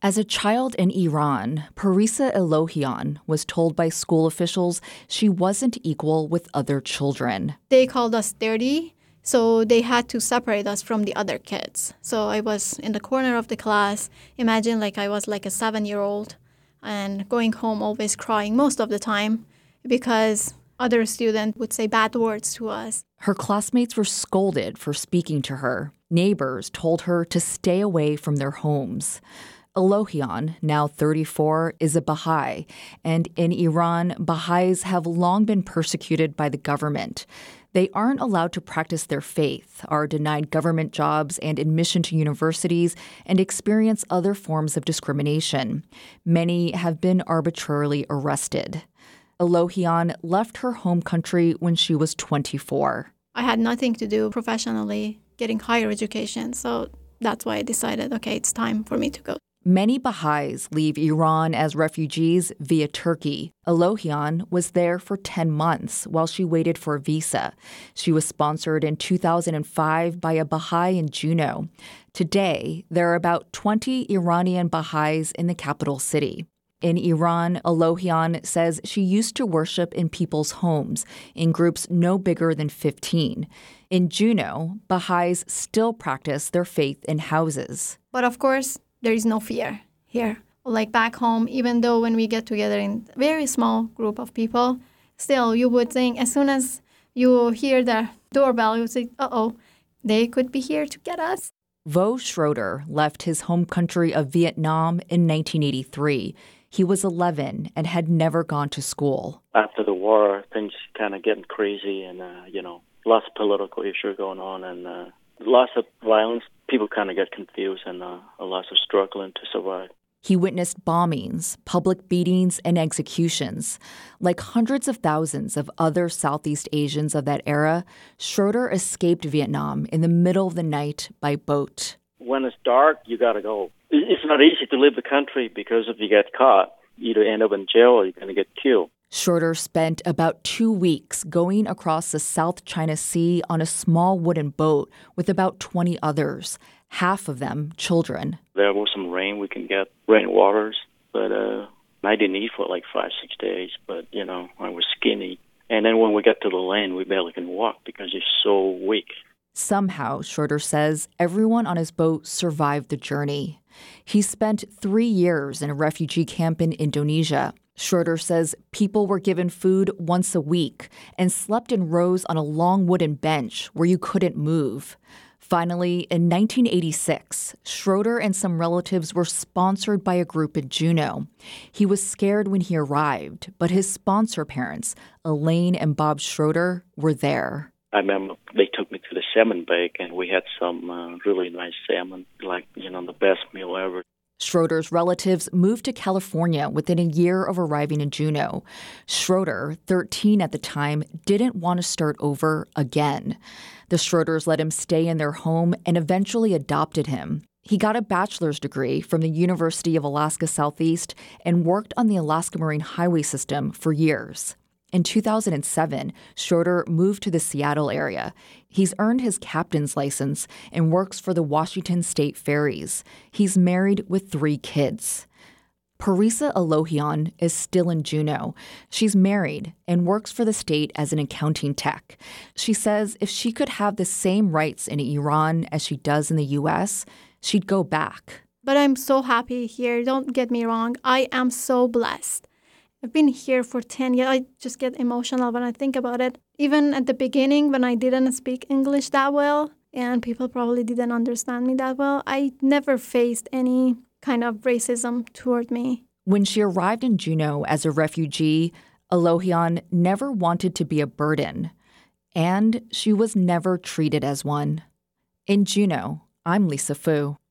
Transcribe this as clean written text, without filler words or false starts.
As a child in Iran, Parisa Elohian was told by school officials she wasn't equal with other children. They called us dirty, so they had to separate us from the other kids. So I was in the corner of the class. Imagine like I was like a 7-year-old and going home always crying most of the time because other students would say bad words to us. Her classmates were scolded for speaking to her. Neighbors told her to stay away from their homes. Elohian, now 34, is a Baha'i, and in Iran, Baha'is have long been persecuted by the government. They aren't allowed to practice their faith, are denied government jobs and admission to universities, and experience other forms of discrimination. Many have been arbitrarily arrested. Elohian left her home country when she was 24. I had nothing to do professionally getting higher education, so that's why I decided, okay, it's time for me to go. Many Baha'is leave Iran as refugees via Turkey. Elohian was there for 10 months while she waited for a visa. She was sponsored in 2005 by a Baha'i in Juneau. Today, there are about 20 Iranian Baha'is in the capital city. In Iran, Elohian says she used to worship in people's homes, in groups no bigger than 15. In Juneau, Baha'is still practice their faith in houses. But of course, there is no fear here. Like back home, even though when we get together in a very small group of people, still you would think as soon as you hear the doorbell, you would say, uh-oh, they could be here to get us. Vo Schroeder left his home country of Vietnam in 1983. He was 11 and had never gone to school. After the war, things kind of getting crazy and, lots of political issues going on and lots of violence. People kind of get confused and lots of struggling to survive. He witnessed bombings, public beatings, and executions. Like hundreds of thousands of other Southeast Asians of that era, Schroeder escaped Vietnam in the middle of the night by boat. When it's dark, you got to go. It's not easy to leave the country because if you get caught, you either end up in jail or you're going to get killed. Schroeder spent about 2 weeks going across the South China Sea on a small wooden boat with about 20 others, half of them children. There was some rain, we can get rainwaters, but I didn't eat for like 5-6 days, but, I was skinny. And then when we got to the land, we barely can walk because you're so weak. Somehow, Schroeder says, everyone on his boat survived the journey. He spent 3 years in a refugee camp in Indonesia. Schroeder says people were given food once a week and slept in rows on a long wooden bench where you couldn't move. Finally, in 1986, Schroeder and some relatives were sponsored by a group in Juneau. He was scared when he arrived, but his sponsor parents, Elaine and Bob Schroeder, were there. I remember they took me to the salmon bake, and we had some really nice salmon, the best meal ever. Schroeder's relatives moved to California within a year of arriving in Juneau. Schroeder, 13 at the time, didn't want to start over again. The Schroeders let him stay in their home and eventually adopted him. He got a bachelor's degree from the University of Alaska Southeast and worked on the Alaska Marine Highway System for years. In 2007, Schroeder moved to the Seattle area. He's earned his captain's license and works for the Washington State Ferries. He's married with 3 kids. Parisa Elohian is still in Juneau. She's married and works for the state as an accounting tech. She says if she could have the same rights in Iran as she does in the U.S., she'd go back. But I'm so happy here. Don't get me wrong. I am so blessed. I've been here for 10 years. I just get emotional when I think about it. Even at the beginning, when I didn't speak English that well, and people probably didn't understand me that well, I never faced any kind of racism toward me. When she arrived in Juneau as a refugee, Elohian never wanted to be a burden. And she was never treated as one. In Juneau, I'm Lisa Fu.